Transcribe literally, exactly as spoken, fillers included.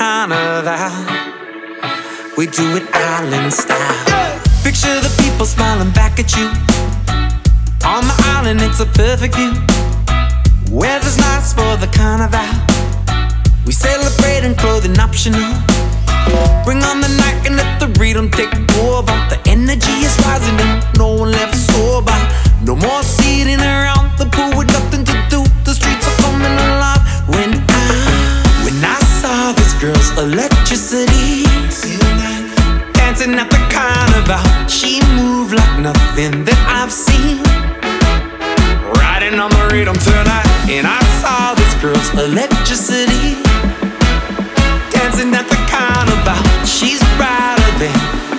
carnival. We do it island style. Picture the people smiling back at you. On the island it's a perfect view. Weather's nice for the carnival. We celebrate in clothing optional. Bring on the night and let the rhythm take over. The energy is rising and no one left sober. No more sitting around the pool with nothing to do. The streets are coming alive. When I, when I saw this girl's electricity, dancing at the carnival, she moved like nothing that I've seen. Riding on the rhythm tonight, and I saw this girl's electricity, dancing at the carnival. She's brighter than